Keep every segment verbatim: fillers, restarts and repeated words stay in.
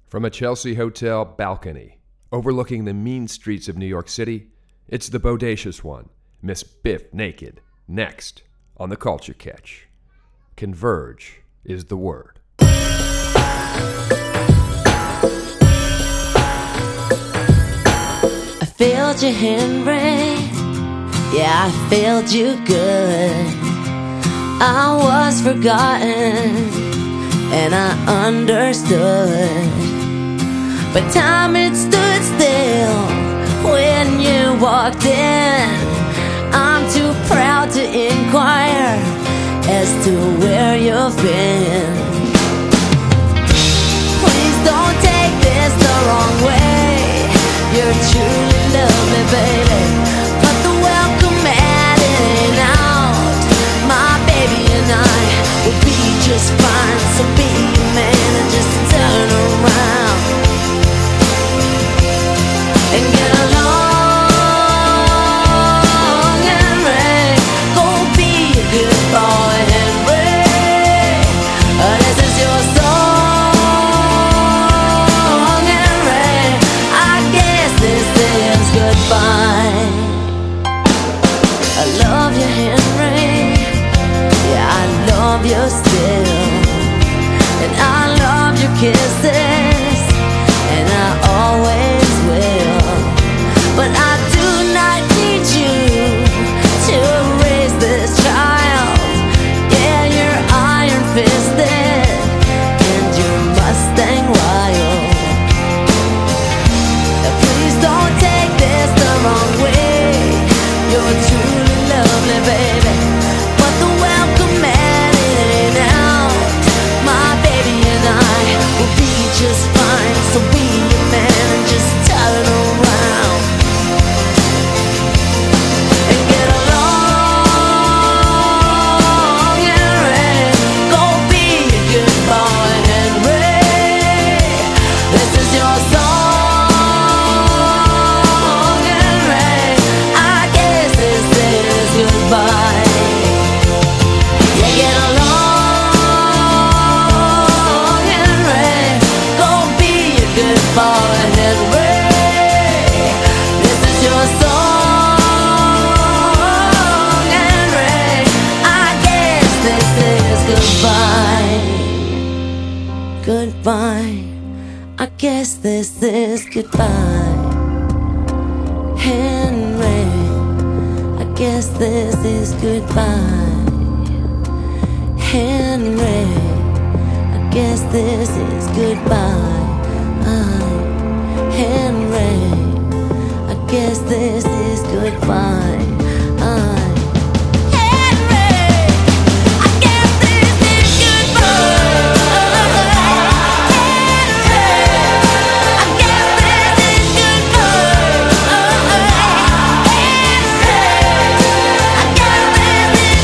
From a Chelsea hotel balcony overlooking the mean streets of New York City, it's the bodacious one, Miss Biff Naked, next on The Culture Catch. Converge is the word. I failed you, Henry. Yeah, I failed you good. I was forgotten and I understood. But time it stood still when you walked in. I'm too proud to inquire as to where you've been. Please don't take this the wrong way. You're truly lovely, baby, but the welcome mat in and out. My baby and I will be just fine. So be a man and just turn around and get along, Henry. Go be a good boy, Henry. Uh, this is your song, Henry. I guess this is goodbye. I love you, Henry. Yeah, I love you still. And I love your kisses, and I always will. But I do not need you to raise this child. Yeah, you're iron fisted and you're Mustang wild. Now please don't take this the wrong way. You're truly lovely, baby, but the welcome mat in and out. My baby and I will be just fine. So be a man and just turn around and get along, Henry. Go be a good boy, Henry. This is your song, Henry. I guess this is goodbye. Yeah, get along, Henry. Go be a good boy, Henry. This is your song, Henry. I guess this is goodbye. Goodbye. I guess this is goodbye, Henry. I guess this is goodbye, Henry. I guess this is goodbye, Henry. I guess this is goodbye, Henry. I guess this is goodbye, Henry. I guess this is goodbye, Henry. I guess this is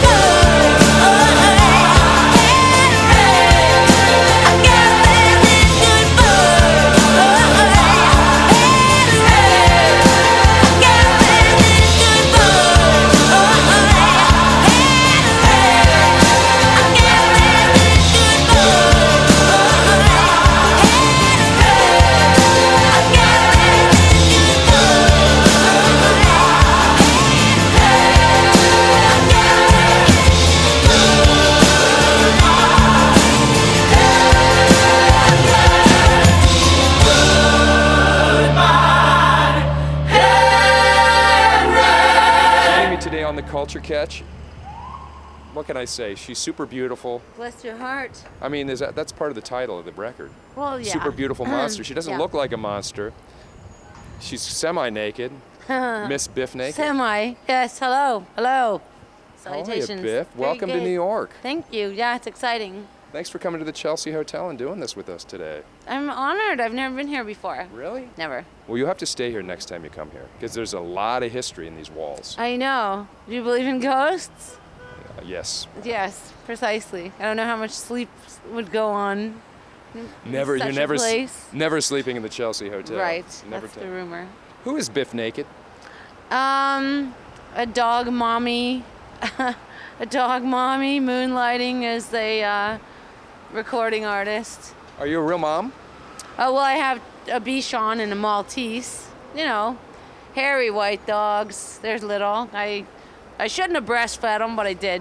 On The Culture Catch. What can I say? She's super beautiful. Bless your heart. I mean, is that, that's part of the title of the record. Well, yeah. Super beautiful monster. She doesn't Yeah. look like a monster. She's semi-naked. Miss Biff Naked. Semi. Yes, hello. Hello. How are you, Salutations. Biff? Very Welcome to good. New York. Thank you. Yeah, it's exciting. Thanks for coming to the Chelsea Hotel and doing this with us today. I'm honored. I've never been here before. Really? Never. Well, you have to stay here next time you come here, because there's a lot of history in these walls. I know. Do you believe in ghosts? Uh, yes. Yes, precisely. I don't know how much sleep would go on. in Never, such you're a never, s- place. never sleeping in the Chelsea Hotel. Right. Never That's ta- the rumor. Who is Biff Naked? Um, a dog mommy, a dog mommy moonlighting as a uh, recording artist. Are you a real mom? Uh, well, I have a Bichon and a Maltese. You know, hairy white dogs. They're little. I, I shouldn't have breastfed them, but I did.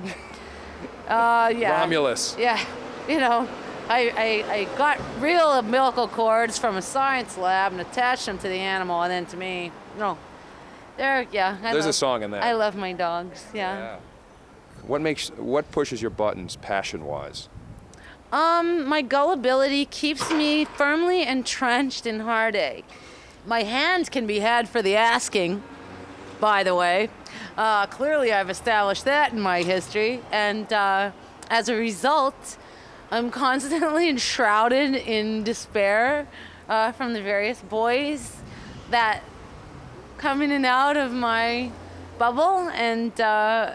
Uh, yeah. Romulus. Yeah. You know, I, I, I got real umbilical cords from a science lab and attached them to the animal, and then to me. No. They're, yeah. I There's love, a song in that. I love my dogs, yeah. Yeah. What makes what pushes your buttons passion-wise? Um, my gullibility keeps me firmly entrenched in heartache. My hand can be had for the asking, by the way. Uh, clearly, I've established that in my history, and uh, as a result, I'm constantly enshrouded in despair uh, from the various boys that come in and out of my bubble, and uh,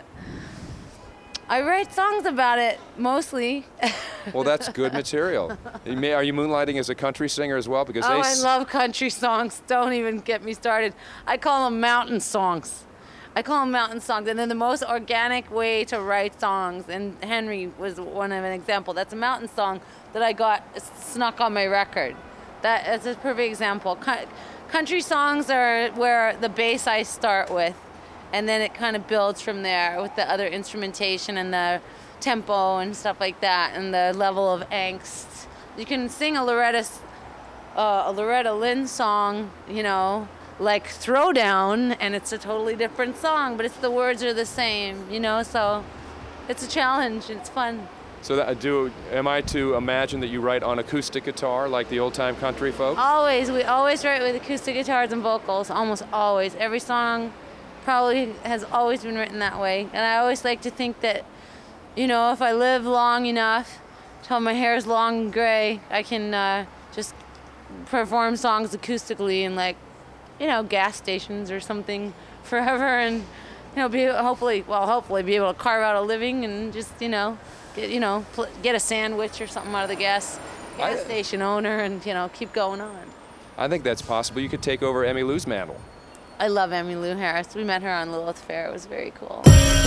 I write songs about it, mostly. Well, that's good material. You may- Are you moonlighting as a country singer as well? Because Oh, they I s- love country songs. Don't even get me started. I call them mountain songs. I call them mountain songs, and they're the most organic way to write songs. And Henry was one of an example. That's a mountain song that I got snuck on my record. That is a perfect example. Cou- Country songs are where the bass I start with, and then it kind of builds from there with the other instrumentation and the tempo and stuff like that, and the level of angst. You can sing a Loretta, uh, a Loretta Lynn song, you know, like Throwdown, and it's a totally different song, but it's the words are the same, you know. So it's a challenge. It's fun. So that, do am I to imagine that you write on acoustic guitar like the old-time country folks? Always, we always write with acoustic guitars and vocals. Almost always. Every song probably has always been written that way. And I always like to think that, you know, if I live long enough till my hair is long and gray, I can uh, just perform songs acoustically in, like, you know, gas stations or something forever, and, you know, be hopefully, well, hopefully be able to carve out a living and just, you know, get, you know, pl- get a sandwich or something out of the gas gas I- station owner, and, you know, keep going on. I think that's possible. You could take over Emmy Lou's mantle. I love Emmy Lou Harris. We met her on Lilith Fair. It was very cool.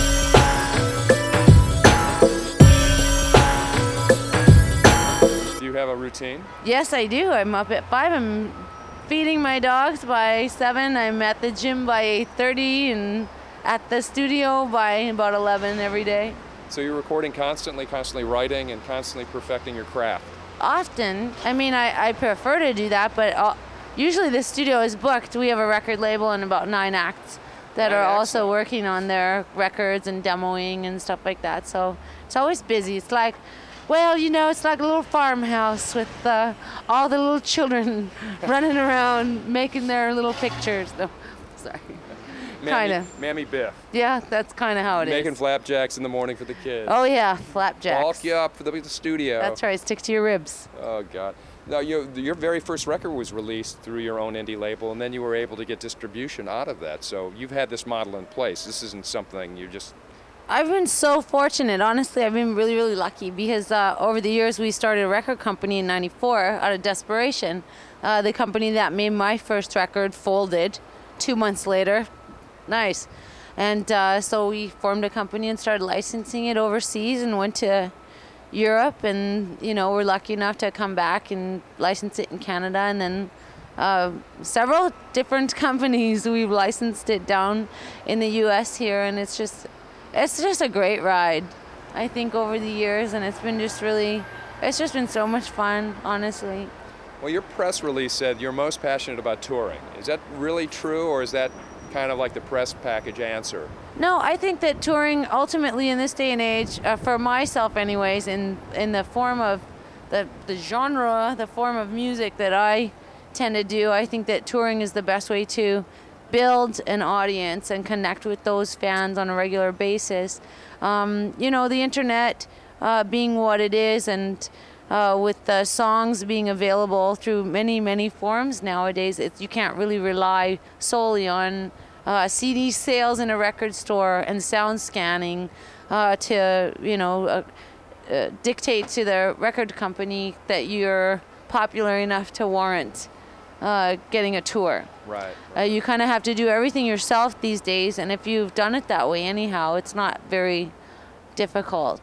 Do you have a routine? Yes, I do. I'm up at five. I'm feeding my dogs by seven. I'm at the gym by eight thirty, and at the studio by about eleven every day. So you're recording constantly, constantly writing, and constantly perfecting your craft. Often, I mean, I, I prefer to do that, but uh, usually the studio is booked. We have a record label and about nine acts that Nine are acts. also working on their records and demoing and stuff like that. So it's always busy. It's like, well, you know, it's like a little farmhouse with uh, all the little children running around making their little pictures. No, sorry. Mammy, Kinda. Mammy Biff. Yeah, that's kind of how it is. Making flapjacks in the morning for the kids. Oh, yeah, flapjacks. Bulk you up for the, the studio. That's right, stick to your ribs. Oh, God. Now, you, your very first record was released through your own indie label, and then you were able to get distribution out of that. So you've had this model in place. This isn't something you just... I've been so fortunate. Honestly, I've been really, really lucky because uh, over the years we started a record company in ninety-four out of desperation. Uh, the company that made my first record folded two months later. Nice. And uh, so we formed a company and started licensing it overseas and went to Europe, and, you know, we're lucky enough to come back and license it in Canada, and then uh, several different companies we've licensed it down in the U S here, and it's just it's just a great ride, I think, over the years, and it's been just really it's just been so much fun, honestly. Well, your press release said you're most passionate about touring. Is that really true, or is that kind of like the press package answer? No, I think that touring ultimately in this day and age, uh, for myself anyways, in in the form of the the genre, the form of music that I tend to do, I think that touring is the best way to build an audience and connect with those fans on a regular basis. Um, you know, the internet uh, being what it is, and uh, with the songs being available through many, many forms nowadays, it's, you can't really rely solely on uh, C D sales in a record store and sound scanning uh, to, you know, uh, uh, dictate to the record company that you're popular enough to warrant uh, getting a tour. Right. Uh, you kind of have to do everything yourself these days, and if you've done it that way anyhow, it's not very difficult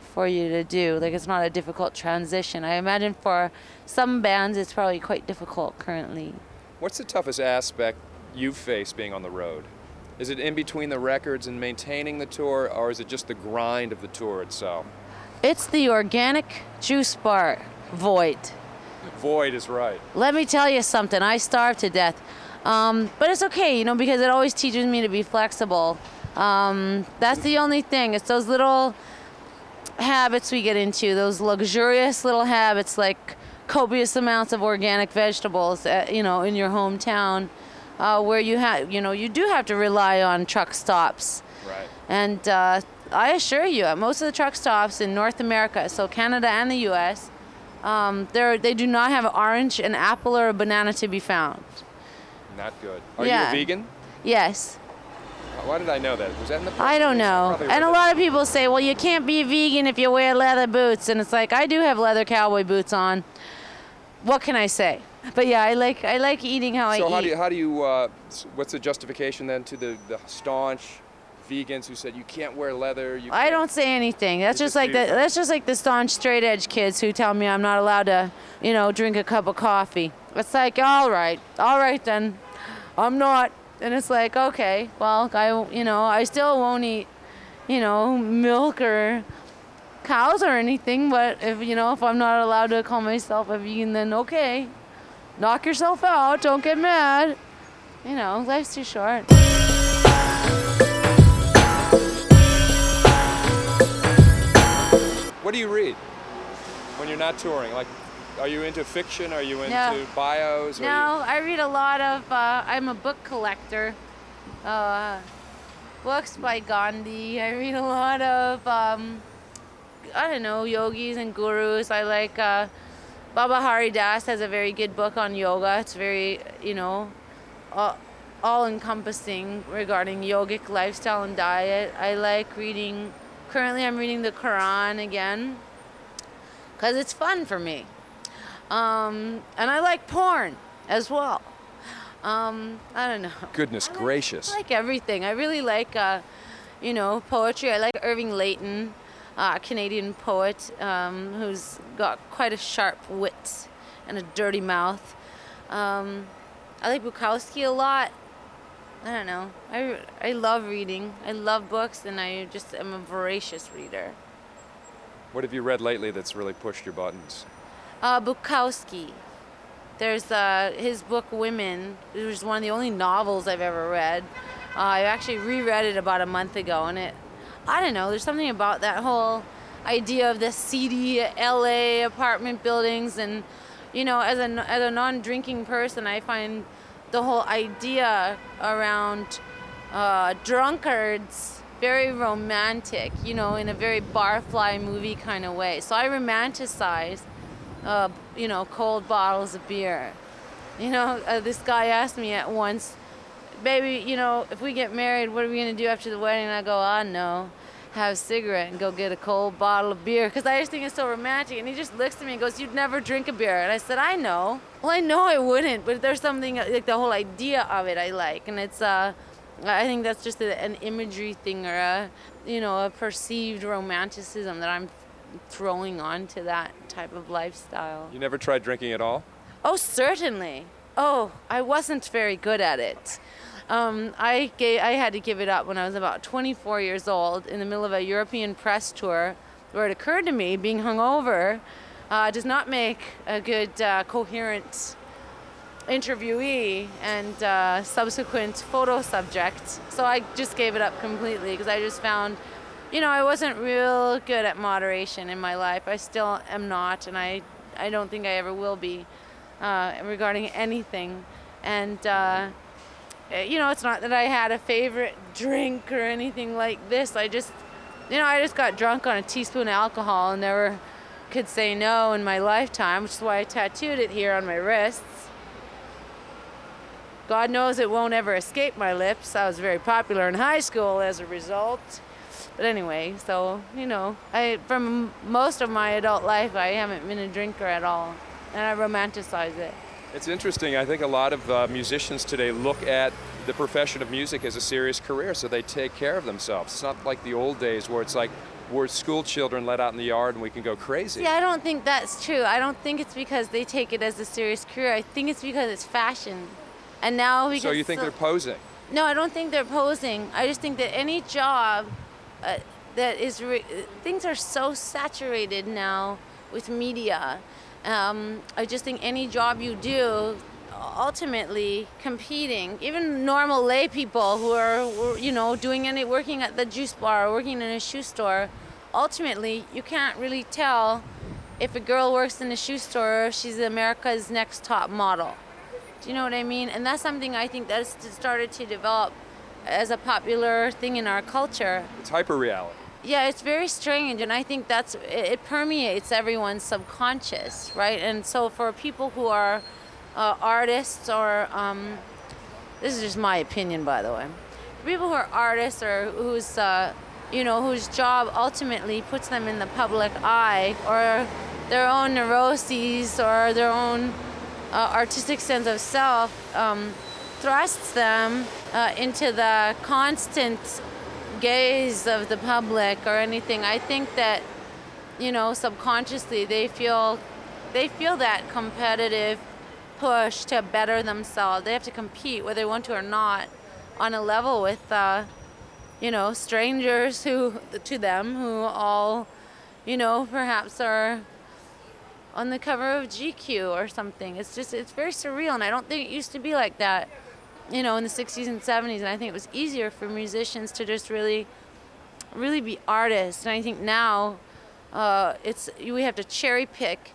for you to do. Like, it's not a difficult transition. I imagine for some bands it's probably quite difficult currently. What's the toughest aspect you face being on the road? Is it in between the records and maintaining the tour, or is it just the grind of the tour itself? It's the organic juice bar void. Void is right. Let me tell you something. I starve to death. Um, but it's okay, you know, because it always teaches me to be flexible. Um, that's the only thing. It's those little habits we get into, those luxurious little habits like copious amounts of organic vegetables, uh, you know, in your hometown, uh, where you have, you know, you do have to rely on truck stops. Right. And uh, I assure you, at most of the truck stops in North America, so Canada and the U S, um, they they do not have an orange, an apple, or a banana to be found. Not good. Are Yeah. you a vegan? Yes. Why did I know that? Was that in the press I don't release? know. probably read And a it. lot of people say, well, you can't be vegan if you wear leather boots. And it's like, I do have leather cowboy boots on. What can I say? But yeah, I like I like eating how So I how eat. do you, how do you, uh, s- what's the justification then to the, the staunch vegans who said you can't wear leather? You I can't- don't say anything. That's You just just like do the that. that's just like the staunch straight edge kids who tell me I'm not allowed to, you know, drink a cup of coffee. It's like, all right, all right then, I'm not. And it's like, okay, well, I, you know, I still won't eat, you know, milk or cows or anything. But if you know, if I'm not allowed to call myself a vegan, then okay, knock yourself out. Don't get mad. You know, life's too short. What do you read when you're not touring? Like, are you into fiction? Are you into No. bios? Are No, I read a lot of, uh, I'm a book collector. Uh, books by Gandhi. I read a lot of, um, I don't know, yogis and gurus. I like, uh, Baba Hari Das has a very good book on yoga. It's very, you know, all, all-encompassing regarding yogic lifestyle and diet. I like reading, currently I'm reading the Quran again, because it's fun for me. Um, and I like porn as well. Um, I don't know. Goodness I like, gracious. I like everything. I really like, uh, you know, poetry. I like Irving Layton, uh, a Canadian poet um, who's got quite a sharp wit and a dirty mouth. Um, I like Bukowski a lot. I don't know. I, I love reading. I love books, and I just am a voracious reader. What have you read lately that's really pushed your buttons? Uh, Bukowski. There's uh, his book Women. It was one of the only novels I've ever read. Uh, I actually reread it about a month ago, and it, I don't know, there's something about that whole idea of the seedy L A apartment buildings, and you know, as a as a non-drinking person, I find the whole idea around uh, drunkards very romantic, you know, in a very barfly movie kind of way. So I romanticize, uh, you know, cold bottles of beer. You know, uh, this guy asked me at once, baby, you know, if we get married, what are we going to do after the wedding? And I go, ah, no, have a cigarette and go get a cold bottle of beer. Because I just think it's so romantic. And he just looks at me and goes, you'd never drink a beer. And I said, I know. Well, I know I wouldn't, but there's something, like the whole idea of it I like. And it's, uh, I think that's just a, an imagery thing, or a, you know, a perceived romanticism that I'm throwing onto that type of lifestyle. You never tried drinking at all? Oh, certainly. Oh, I wasn't very good at it. Um, I gave, I had to give it up when I was about twenty-four years old in the middle of a European press tour, where it occurred to me being hungover uh, does not make a good, uh, coherent interviewee and uh, subsequent photo subject. So I just gave it up completely, because I just found, you know, I wasn't real good at moderation in my life. I still am not, and I, I don't think I ever will be uh, regarding anything. And, uh, you know, it's not that I had a favorite drink or anything like this. I just, you know, I just got drunk on a teaspoon of alcohol and never could say no in my lifetime, which is why I tattooed it here on my wrists. God knows it won't ever escape my lips. I was very popular in high school as a result. But anyway, so, you know, I from most of my adult life, I haven't been a drinker at all. And I romanticize it. It's interesting. I think a lot of uh, musicians today look at the profession of music as a serious career, so they take care of themselves. It's not like the old days where it's like we're school children let out in the yard and we can go crazy. Yeah, I don't think that's true. I don't think it's because they take it as a serious career. I think it's because it's fashion. And now because So you think so- they're posing? No, I don't think they're posing. I just think that any job uh, that is re- things are so saturated now with media. Um, I just think any job you do, ultimately competing, even normal lay people who are, were, you know, doing any working at the juice bar or working in a shoe store, ultimately you can't really tell if a girl works in a shoe store or if she's America's next top model. Do you know what I mean? And that's something I think that's started to develop as a popular thing in our culture. It's hyper-reality. Yeah, it's very strange, and I think that's it, it permeates everyone's subconscious, right? And so for people who are uh, artists or um, this is just my opinion, by the way. For people who are artists or whose uh, you know whose job ultimately puts them in the public eye, or their own neuroses or their own uh, artistic sense of self um, thrusts them uh, into the constant gaze of the public or anything. I think that, you know, subconsciously they feel they feel that competitive push to better themselves. They have to compete whether they want to or not on a level with uh, you know, strangers who to them who all, you know, perhaps are on the cover of G Q or something. It's just it's very surreal, and I don't think it used to be like that, you know, in the sixties and seventies, and I think it was easier for musicians to just really, really be artists. And I think now uh, it's we have to cherry pick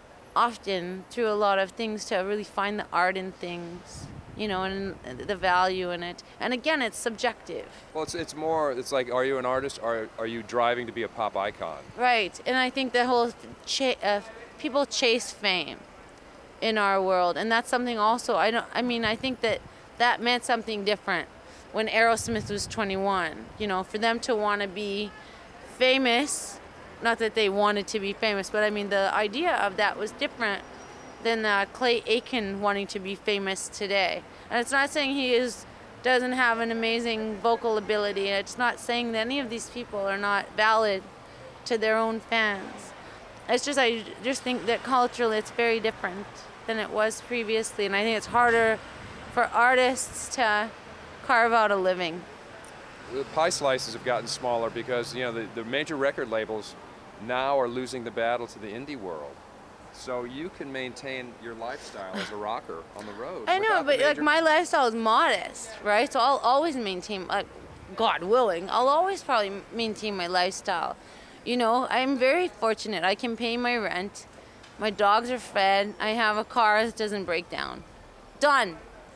often through a lot of things to really find the art in things, you know, and the value in it. And again, it's subjective. Well, it's it's more, it's like, are you an artist or are you driving to be a pop icon? Right, and I think the whole, cha- uh, people chase fame in our world, and that's something also, I don't, I mean, I think that that meant something different when Aerosmith was twenty-one. You know, for them to want to be famous, not that they wanted to be famous, but I mean, the idea of that was different than uh, Clay Aiken wanting to be famous today. And it's not saying he is doesn't have an amazing vocal ability. It's not saying that any of these people are not valid to their own fans. It's just, I just think that culturally it's very different than it was previously, and I think it's harder for artists to carve out a living. The pie slices have gotten smaller because, you know, the, the major record labels now are losing the battle to the indie world. So you can maintain your lifestyle as a rocker on the road. I know, without the but like major- my lifestyle is modest, right? So I'll always maintain, like, God willing, I'll always probably maintain my lifestyle. You know, I'm very fortunate. I can pay my rent. My dogs are fed. I have a car that doesn't break down. Done.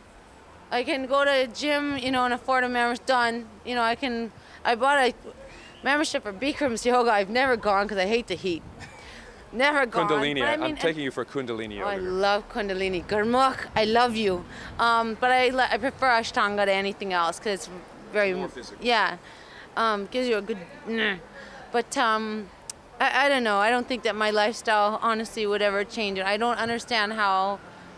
I can go to a gym, you know, and afford a membership. Done. You know, I can. I bought a membership for Bikram's yoga. I've never gone because I hate the heat. Never gone. Kundalini. But I I'm mean, taking you for Kundalini Oh, I yoga. love Kundalini. Gurmukh, I love you. Um, but I, li- I prefer Ashtanga to anything else because it's very More physical. Yeah, um, gives you a good. Nah. But um, I, I don't know. I don't think that my lifestyle honestly would ever change. And I don't understand how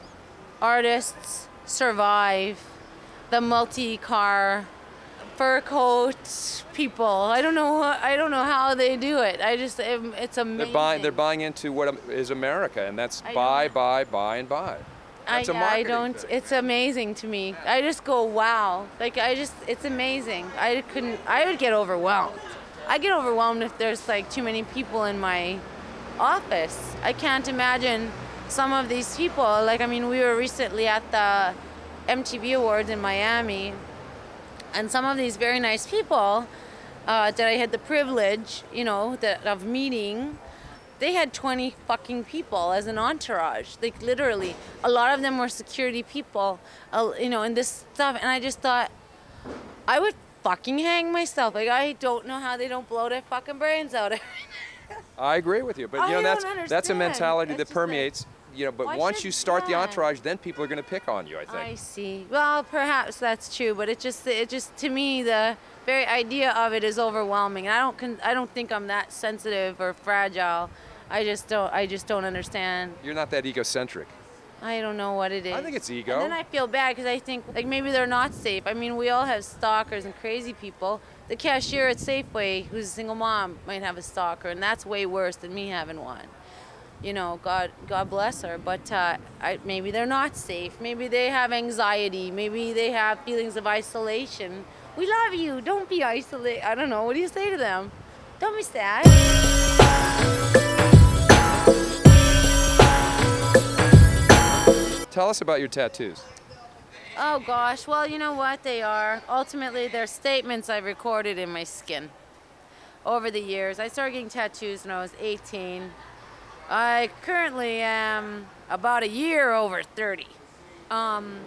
artists survive the multi-car fur coat people. I don't know. I don't know how they do it. I just it, it's amazing. They're buying. They're buying into what am- is America, and that's I buy, don't- buy, buy, and buy. I, That's a yeah, I marketing don't. thing. It's amazing to me. I just go, wow. Like I just, it's amazing. I couldn't. I would get overwhelmed. I get overwhelmed if there's like too many people in my office. I can't imagine some of these people. Like I mean, we were recently at the M T V Awards in Miami, and some of these very nice people uh, that I had the privilege, you know, that, of meeting. They had twenty fucking people as an entourage, like literally. A lot of them were security people, uh, you know, and this stuff. And I just thought, I would fucking hang myself. Like, I don't know how they don't blow their fucking brains out. I agree with you, but I you know that's don't that's a understand. mentality It's that just like, permeates. You know, but why once should you start the that? entourage, then people are going to pick on you. I think. I see. Well, perhaps that's true, but it just, it just, to me, the very idea of it is overwhelming. And I don't, con- I don't think I'm that sensitive or fragile. I just don't, I just don't understand. You're not that egocentric. I don't know what it is. I think it's ego. And then I feel bad because I think like maybe they're not safe. I mean, we all have stalkers and crazy people. the cashier at Safeway, who's a single mom, might have a stalker, and that's way worse than me having one. You know, God, God bless her. But uh, I, maybe they're not safe. Maybe they have anxiety. Maybe they have feelings of isolation. We love you. Don't be isolated. I don't know. What do you say to them? Don't be sad. Tell us about your tattoos. Oh gosh, well, you know what they are. Ultimately, they're statements I've recorded in my skin over the years. I started getting tattoos when I was eighteen. I currently am about a year over thirty. Um,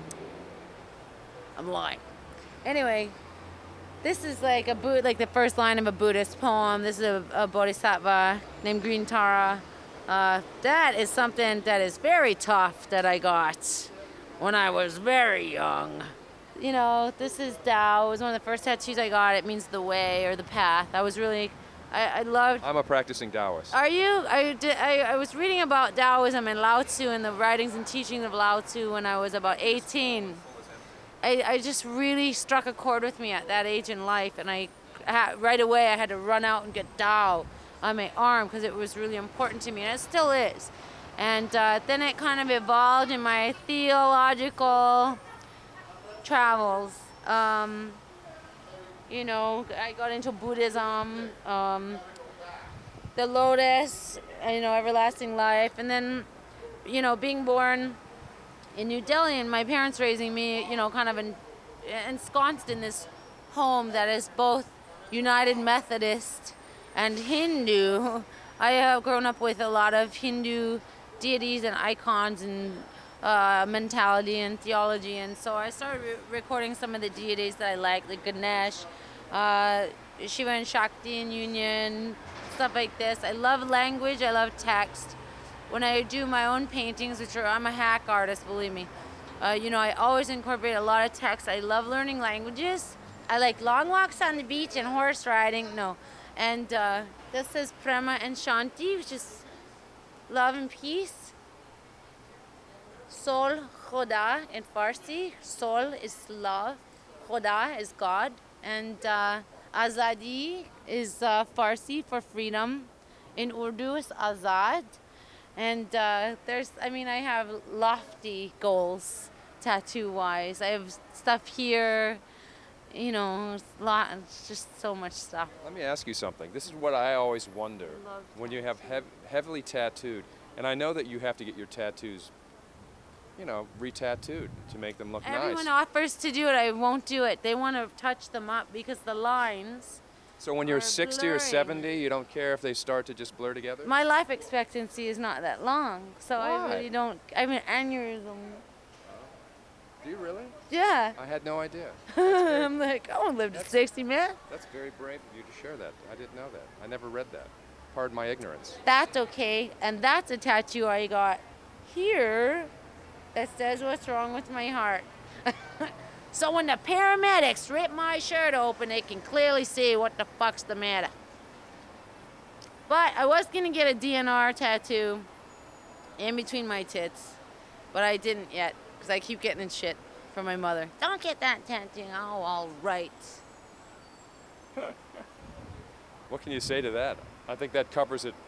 I'm lying. Anyway, this is like a Bud- like the first line of a Buddhist poem. This is a, a bodhisattva named Green Tara. Uh, that is something that is very tough that I got when I was very young. You know, this is Tao. It was one of the first tattoos I got. It means the way or the path. I was really, I, I loved. I'm a practicing Taoist. Are you? I, did, I, I was reading about Taoism and Lao Tzu and the writings and teachings of Lao Tzu when I was about eighteen. I, I just really struck a chord with me at that age in life, and I ha- right away I had to run out and get Tao on my arm because it was really important to me, and it still is. And uh, then it kind of evolved in my theological travels. Um, you know, I got into Buddhism, um, the lotus, you know, everlasting life, and then, you know, being born in New Delhi and my parents raising me, you know, kind of en- ensconced in this home that is both United Methodist and Hindu. I have grown up with a lot of Hindu deities and icons and uh, mentality and theology, and so I started re- recording some of the deities that I like, like Ganesh, uh, Shiva and Shakti and Union, stuff like this. I love language, I love text. When I do my own paintings, which are, I'm a hack artist, believe me, uh, you know, I always incorporate a lot of text. I love learning languages. I like long walks on the beach and horse riding, no. And uh, this is Prema and Shanti, which is love and peace. Sol Khoda in Farsi. Sol is love. Khoda is God. And uh, Azadi is uh, Farsi for freedom. In Urdu is Azad. And uh, there's, I mean, I have lofty goals tattoo-wise. I have stuff here. You know, it's, lot, it's just so much stuff. Let me ask you something. This is what I always wonder Love when you have hev- heavily tattooed, and I know that you have to get your tattoos, you know, re-tattooed to make them look Everyone nice. offers to do it. I won't do it. They want to touch them up because the lines. So when you're are sixty or blurring. seventy, you don't care if they start to just blur together? My life expectancy is not that long, so Why? I really don't. I mean, aneurysm. Do you really? Yeah. I had no idea. I'm like, I won't live to That's- sixty, man. That's very brave of you to share that. I didn't know that. I never read that. Pardon my ignorance. That's okay, and that's a tattoo I got here that says what's wrong with my heart. So when the paramedics rip my shirt open, they can clearly see what the fuck's the matter. But I was gonna get a D N R tattoo in between my tits, but I didn't yet because I keep getting in shit from my mother. Don't get that tattoo. Oh, all right. What can you say to that? I think that covers it.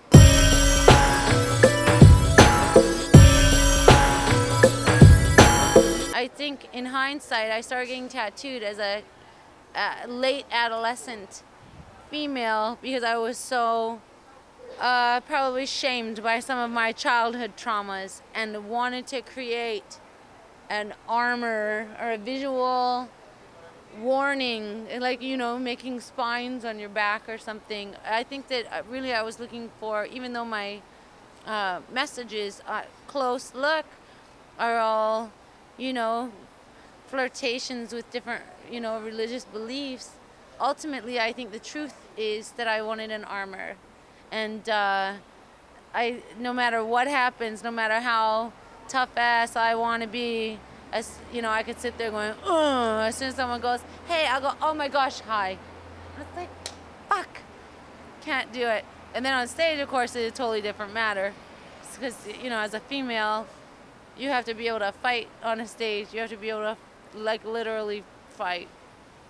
I think in hindsight, I started getting tattooed as a, a late adolescent female because I was so uh, probably shamed by some of my childhood traumas and wanted to create an armor or a visual warning, like, you know, making spines on your back or something. I think that uh, really I was looking for, even though my uh, messages, uh, close look, are all, you know, flirtations with different, you know, religious beliefs. Ultimately, I think the truth is that I wanted an armor. And uh, I, no matter what happens, no matter how tough ass I want to be, as you know, I could sit there going, ugh, as soon as someone goes, hey, I'll go, oh my gosh, hi. And it's like, fuck, can't do it. And then on stage, of course, it's a totally different matter. Because, you know, as a female, you have to be able to fight on a stage. You have to be able to, like, literally fight.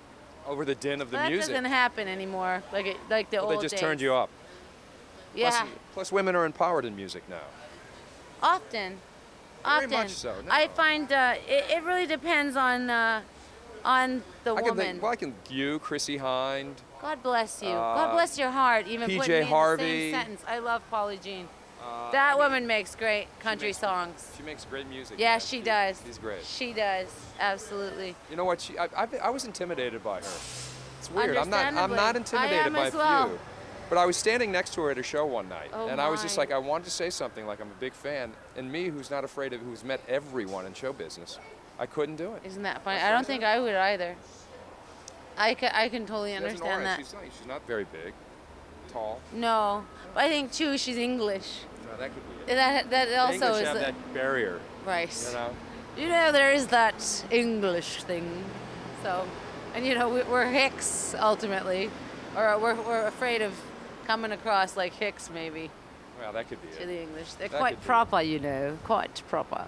Over the din of the That music. doesn't happen anymore, like it, like the Well, old they just days. turned you up. Yeah, Plus, plus, women are empowered in music now. often. Very Often. much so, no. I find uh, it, it really depends on uh, on the I can woman. think, well, I can, you, Chrissy Hind, God bless you. Uh, God bless your heart. Even P J putting me in the Harvey. same sentence. I love Polly Jean. uh, That I mean, woman makes great country makes- songs. she makes great music. Yeah, man. she does. She's great. She does. Absolutely. You know what? She, I, I, I was intimidated by her. It's weird. I'm not. I'm Understandably. not I intimidated am by as well. few. But I was standing next to her at a show one night, Oh and I was just my. like, I wanted to say something, like I'm a big fan. And me, who's not afraid of, who's met everyone in show business, I couldn't do it. Isn't that funny? I don't think I would either. I can, I can totally She has an understand aura. that. She's not, she's not very big, tall. No, but I think too she's English. No, that could be it. That that The also English is have the- that barrier, right. you know. You know, there is that English thing. So, and you know, we- we're Hicks ultimately, or we're, we're afraid of coming across like Hicks maybe Well, that could be to it. the English. They're That quite could be it. proper, you know, quite proper.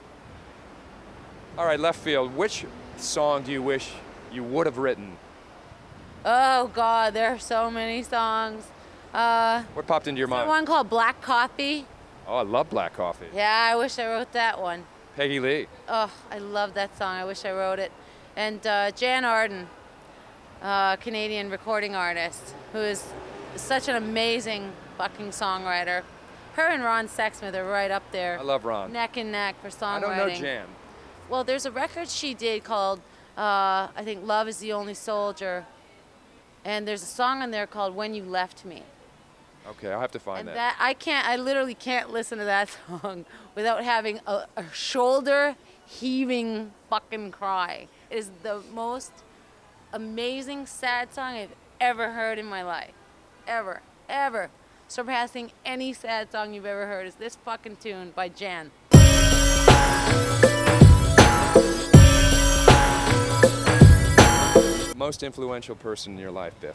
All right, left field. Which song do you wish you would have written? Oh God, there are so many songs. Uh, What popped into your there's mind? one called Black Coffee. Oh, I love Black Coffee. Yeah, I wish I wrote that one. Peggy Lee. Oh, I love that song. I wish I wrote it. And uh, Jan Arden, uh, Canadian recording artist, who is such an amazing fucking songwriter. Her and Ron Sexsmith are right up there, I love Ron. neck and neck for songwriting. I don't know Jan. Well, there's a record she did called, uh, I think, Love is the Only Soldier. And there's a song on there called When You Left Me. Okay, I'll have to find And that. that I can't, I literally can't listen to that song without having a, a shoulder heaving fucking cry. It is the most amazing sad song I've ever heard in my life. Ever, ever. Surpassing any sad song you've ever heard is this fucking tune by Jan. Most influential person in your life, Biff.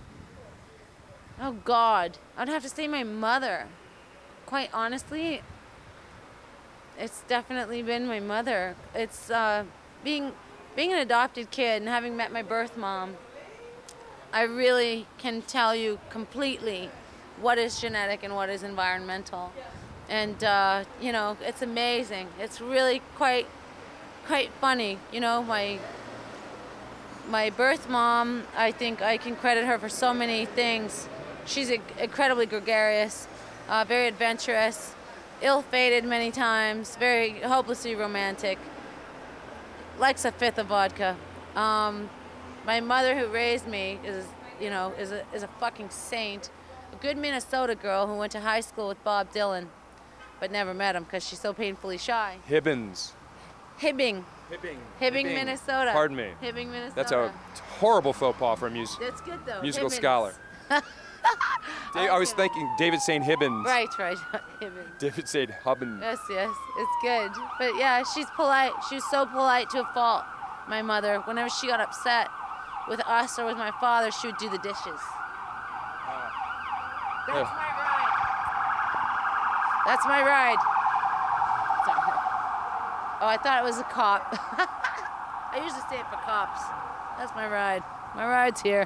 Oh God, I'd have to say my mother. Quite honestly, it's definitely been my mother. It's uh, being being an adopted kid and having met my birth mom. I really can tell you completely what is genetic and what is environmental, and uh, you know it's amazing. It's really quite quite funny. You know my. My birth mom, I think I can credit her for so many things. She's a, incredibly gregarious, uh, very adventurous, ill-fated many times, very hopelessly romantic, likes a fifth of vodka. Um, my mother who raised me is, you know, is a, is a fucking saint. A good Minnesota girl who went to high school with Bob Dylan, but never met him because she's so painfully shy. Hibbins. Hibbing. Hibbing. Hibbing, Minnesota. Pardon me. Hibbing, Minnesota. That's a horrible faux pas for a mus- That's good though. musical Hibbins. scholar. Da- I was thinking David Saint Hibbins. Right, right. Hibbins. David Saint Hubbins. Yes, yes. It's good. But yeah, she's polite. She was so polite to a fault, my mother. Whenever she got upset with us or with my father, she would do the dishes. That's Yeah. my ride. That's my ride. Sorry. Oh, I thought it was a cop. I usually say it for cops. That's my ride. My ride's here.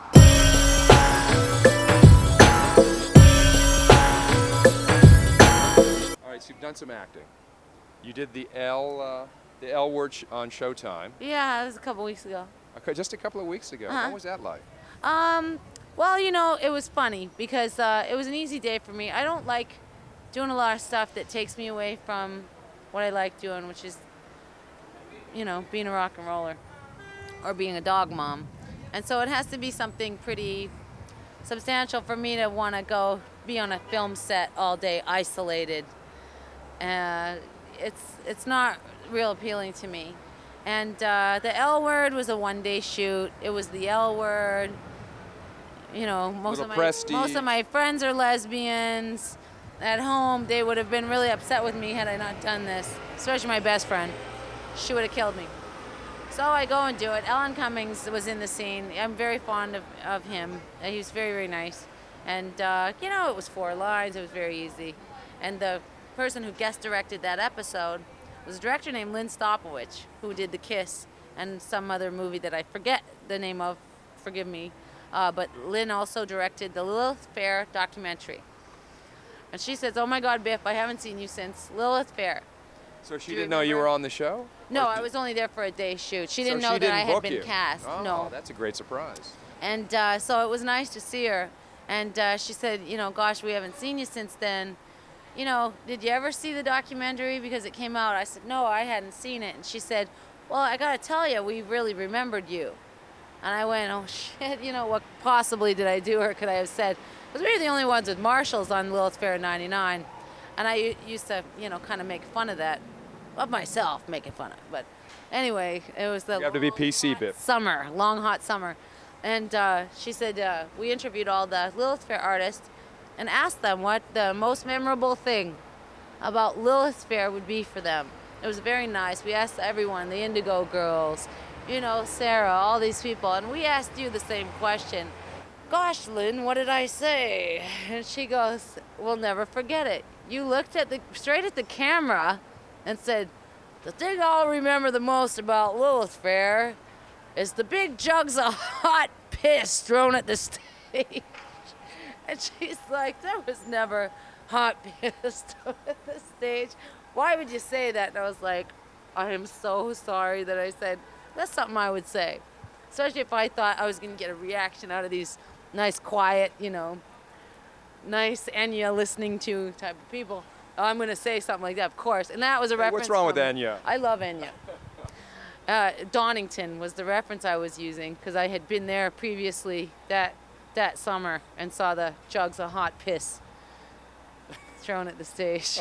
All right, so you've done some acting. You did the L, uh, the L word sh- on Showtime Yeah, it was a couple weeks ago. okay, just a couple of weeks ago. Uh-huh. What was that like? Um, well, you know, it was funny because uh, it was an easy day for me. I don't like doing a lot of stuff that takes me away from what I like doing, which is, you know, being a rock and roller or being a dog mom. And so it has to be something pretty substantial for me to want to go be on a film set all day isolated. Uh, it's it's not real appealing to me. And uh, the L Word was a one-day shoot. It was the L Word. You know, most Little of my prestige. most of my friends are lesbians. At home, they would have been really upset with me had I not done this. Especially my best friend. She would have killed me. So I go and do it. Alan Cummings was in the scene. I'm very fond of, of him. Uh, He was very, very nice. And, uh, you know, it was four lines. It was very easy. And the person who guest directed that episode was a director named Lynn Stopovich, who did The Kiss and some other movie that I forget the name of forgive me. Uh, but Lynn also directed the Lilith Fair documentary. And she says, "Oh my God, Biff, I haven't seen you since Lilith Fair." So she Do you didn't know you remember? were on the show? No, Or I did- was only there for a day shoot. She so didn't know she that didn't I had book been you. cast. Oh, No. that's a great surprise. And uh, so it was nice to see her. And uh, she said, you know, gosh, we haven't seen you since then. You know, did you ever see the documentary? Because it came out. I said, no, I hadn't seen it. And she said, well, I got to tell you, we really remembered you. And I went, oh, shit, you know, what possibly did I do or could I have said? Because we were the only ones with Marshalls on Lilith Fair ninety-nine. And I u- used to, you know, kind of make fun of that. Of myself, making fun of it. But anyway, it was the You have to be long, P C, hot Biff. summer, long, hot summer. And uh, she said, uh, we interviewed all the Lilith Fair artists and asked them what the most memorable thing about Lilith Fair would be for them. It was very nice. We asked everyone, the Indigo Girls, you know, Sarah, all these people, and we asked you the same question. Gosh, Lynn, what did I say? And she goes, we'll never forget it. You looked at the straight at the camera and said, the thing I'll remember the most about Lilith Fair is the big jugs of hot piss thrown at the stage. And she's like, there was never hot piss thrown at the stage. Why would you say that? And I was like, I am so sorry that I said, that's something I would say. Especially if I thought I was going to get a reaction out of these nice, quiet, you know, nice Enya listening to type of people. I'm going to say something like that, of course. And that was a Hey, reference. what's wrong with from- Enya? I love Enya. Uh, Donington was the reference I was using because I had been there previously that that summer and saw the jugs of hot piss thrown at the stage.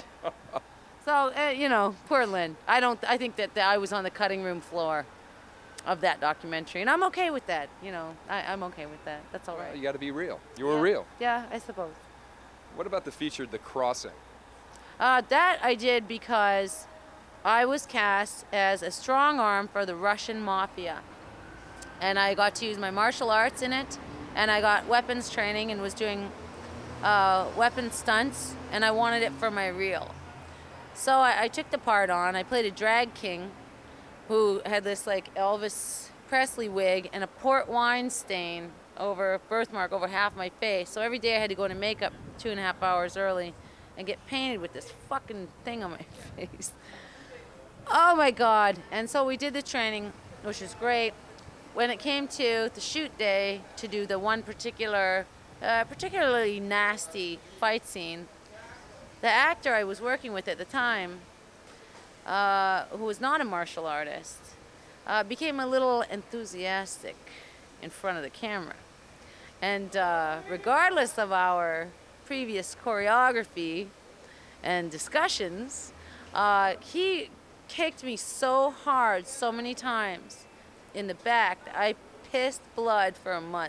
So uh, you know, poor Lynn. I don't. I think that, that I was on the cutting room floor of that documentary, and I'm okay with that. You know, I, I'm okay with that. That's all Well, right. you got to be real. You were Yeah. real. Yeah, I suppose. What about the feature, The Crossing? Uh, that I did because I was cast as a strong arm for the Russian mafia. And I got to use my martial arts in it, and I got weapons training and was doing uh, weapon stunts, and I wanted it for my reel. So I, I took the part on. I played a drag king who had this like Elvis Presley wig and a port wine stain over a birthmark over half my face. So every day I had to go to makeup two and a half hours early and get painted with this fucking thing on my face. Oh my God. And so we did the training, which was great. When it came to the shoot day to do the one particular, uh, particularly nasty fight scene, the actor I was working with at the time, uh, who was not a martial artist, uh, became a little enthusiastic in front of the camera. And uh, regardless of our previous choreography and discussions, uh, he kicked me so hard so many times in the back that I pissed blood for a month.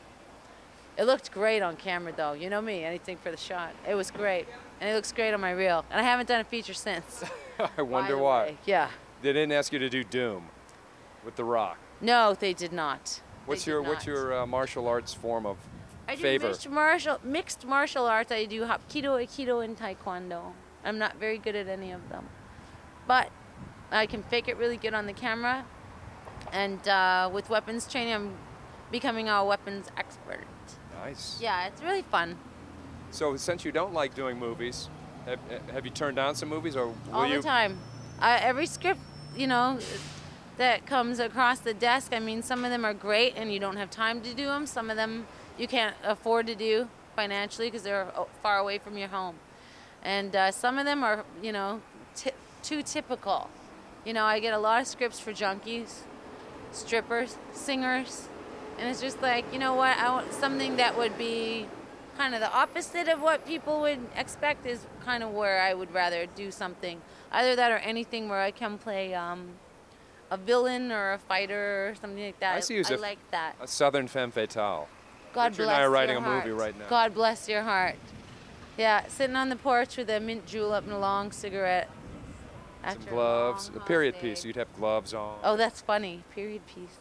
It looked great on camera though. You know me, anything for the shot. It was great. And it looks great on my reel. And I haven't done a feature since. I by wonder the why. way. Yeah. They didn't ask you to do Doom with The Rock. No, they did not. What's They your did What's not. your uh, martial arts form of I do favor? mixed martial mixed martial arts. I do Hapkido, Aikido, and Taekwondo. I'm not very good at any of them, but I can fake it really good on the camera. And uh, with weapons training, I'm becoming a weapons expert. Nice. Yeah, it's really fun. So since you don't like doing movies, have, have you turned down some movies, or will All you? the time. Uh, every script, you know, that comes across the desk. I mean, some of them are great, and you don't have time to do them. Some of them you can't afford to do financially because they're o- far away from your home. And uh, some of them are, you know, t- too typical. You know, I get a lot of scripts for junkies, strippers, singers, and it's just like, you know what? I want something that would be kind of the opposite of what people would expect is kind of where I would rather do something. Either that or anything where I can play um, a villain or a fighter or something like that. I see you as I a- like that. A Southern femme fatale. God Richard bless and I are writing your a movie heart. right now. God bless your heart. Yeah, sitting on the porch with a mint julep and a long cigarette. Some after a gloves, long a period holiday. piece. You'd have gloves on. Oh, that's funny. Period piece.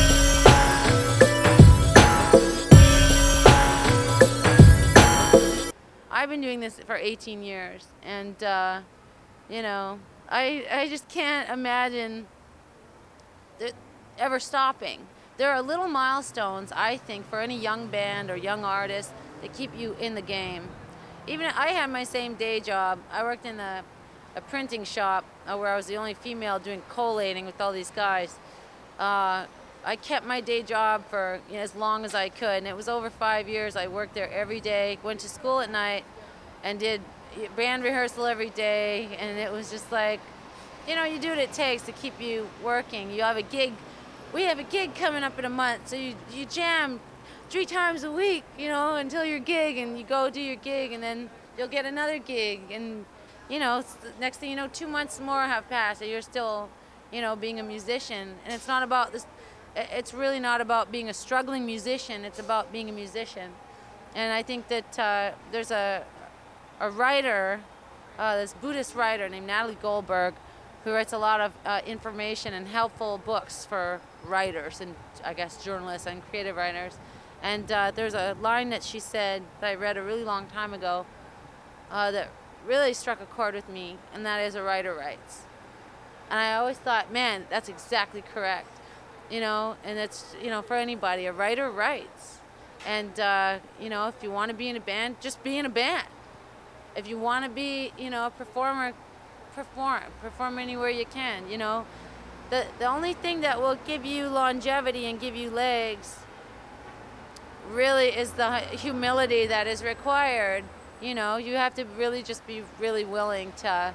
I've been doing this for eighteen years, and uh, you know, I I just can't imagine it ever stopping there are little milestones, I think, for any young band or young artist that keep you in the game. Even I had my same day job. I worked in a, a printing shop uh, where I was the only female doing collating with all these guys. Uh, I kept my day job for you know, as long as I could, and it was over five years. I worked there every day, went to school at night, and did band rehearsal every day, and it was just like, you know, you do what it takes to keep you working. You have a gig. We have a gig coming up in a month, so you, you jam three times a week, you know, until your gig, and you go do your gig, and then you'll get another gig, and, you know, next thing you know, two months more have passed, and you're still, you know, being a musician. And it's not about this, it's really not about being a struggling musician, it's about being a musician. And I think that uh, there's a, a writer, uh, this Buddhist writer named Natalie Goldberg, who writes a lot of uh, information and helpful books for writers and, I guess, journalists and creative writers. And uh, there's a line that she said that I read a really long time ago uh, that really struck a chord with me, and that is, a writer writes. And I always thought, man, that's exactly correct. You know, and it's, you know, for anybody, a writer writes. And, uh, you know, if you want to be in a band, just be in a band. If you want to be, you know, a performer, perform. Perform anywhere you can, you know. The, the only thing that will give you longevity and give you legs really is the humility that is required. You know, you have to really just be really willing to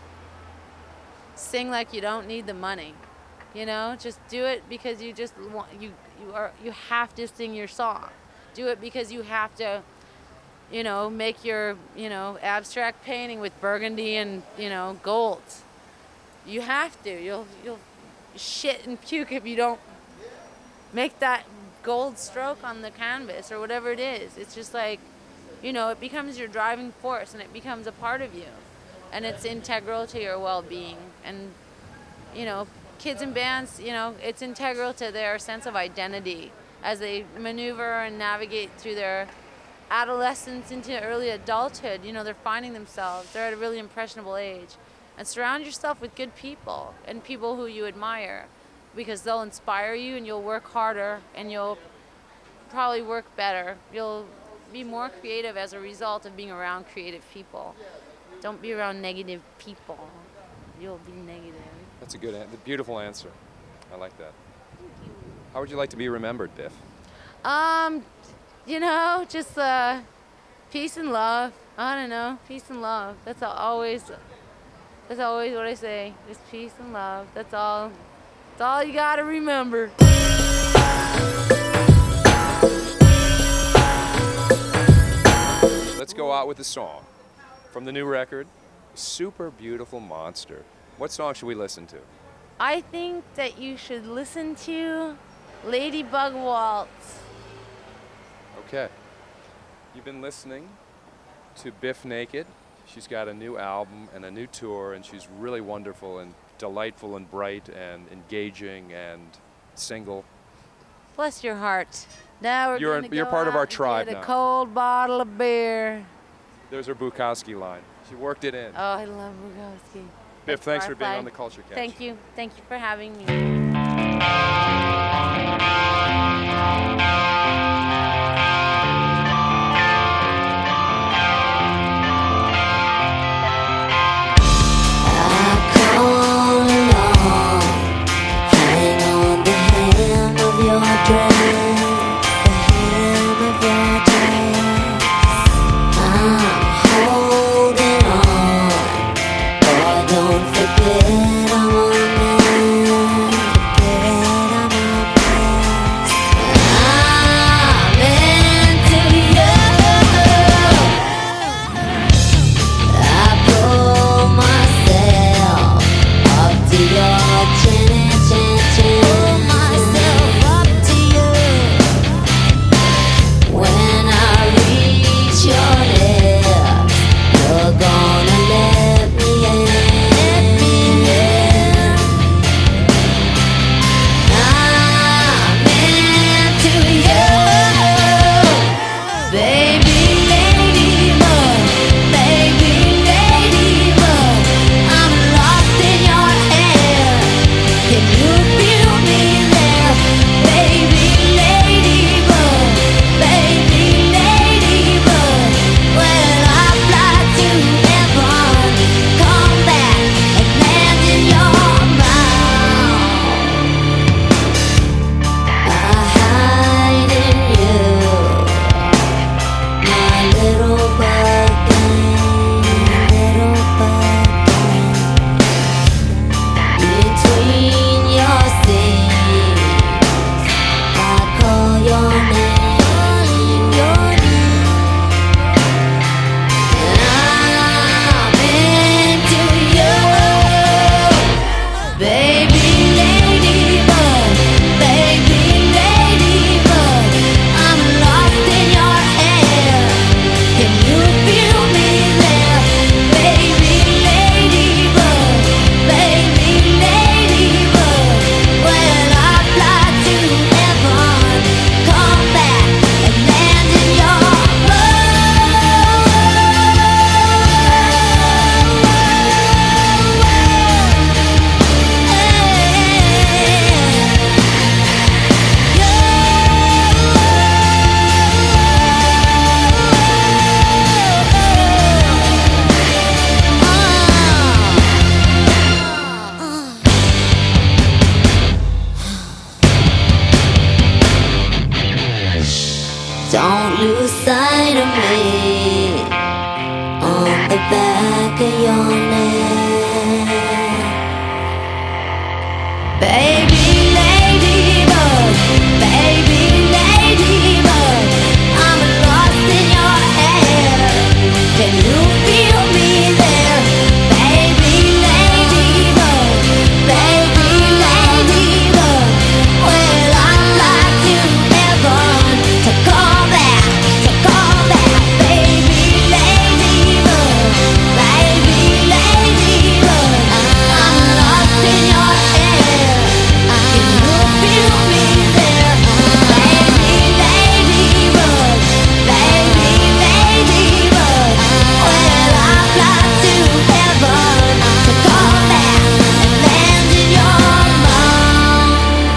sing like you don't need the money. You know, just do it because you just want, you you are you have to sing your song. Do it because you have to, you know, make your, you know, abstract painting with burgundy and, you know, gold. You have to. You'll you'll shit and puke if you don't make that gold stroke on the canvas or whatever it is. It's just like, you know, it becomes your driving force and it becomes a part of you, and it's integral to your well-being. And, you know, kids in bands, you know, it's integral to their sense of identity as they maneuver and navigate through their adolescence into early adulthood. You know, they're finding themselves. They're at a really impressionable age. And surround yourself with good people and people who you admire, because they'll inspire you, and you'll work harder, and you'll probably work better. You'll be more creative as a result of being around creative people. Don't be around negative people. You'll be negative. That's a good, an- beautiful answer. I like that. How would you like to be remembered, Biff? Um, you know, just uh, peace and love. I don't know, peace and love. That's always, that's always what I say. Just peace and love. That's all. That's all you gotta remember. Let's go out with a song from the new record, Super Beautiful Monster. What song should we listen to? I think that you should listen to Ladybug Waltz. Okay. You've been listening to Biff Naked. She's got a new album and a new tour, and she's really wonderful and delightful and bright and engaging and single. Bless your heart. Now we're You're gonna an- you're go part of our out and tribe get now. a cold bottle of beer. There's her Bukowski line. She worked it in. Oh, I love Bukowski. Biff, thanks for being Firefly. on the Culture Catch. Thank you. Thank you for having me. I'm look at your name. Baby ladybug, baby ladybug, I'm lost in your hair. Can you feel me there? Baby ladybug, baby ladybug, well I'd like to heaven to call back, to call back. Baby ladybug, baby ladybug, I'm lost in your hair. Can you feel me there? Baby ladybug, baby ladybug, well I'd like to heaven to call back and land in your mouth.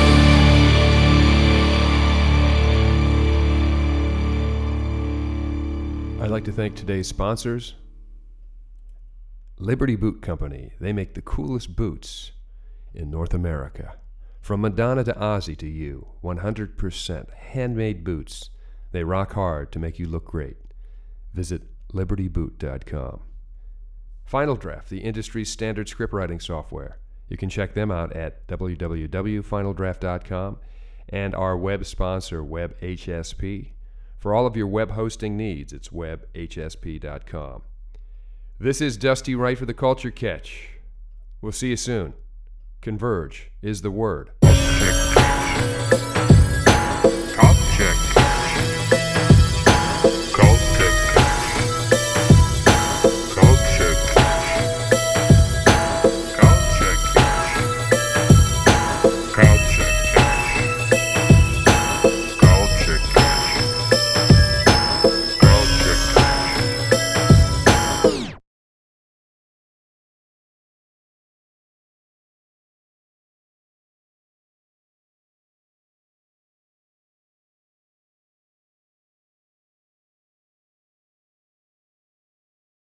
I'd like to thank today's sponsors. Liberty Boot Company. They make the coolest boots in North America. From Madonna to Ozzy to you, one hundred percent handmade boots. They rock hard to make you look great. Visit liberty boot dot com. Final Draft, the industry's standard scriptwriting software. You can check them out at w w w dot final draft dot com and our web sponsor, Web H S P. For all of your web hosting needs, it's web h s p dot com. This is Dusty Wright for the Culture Catch. We'll see you soon. Converge is the word.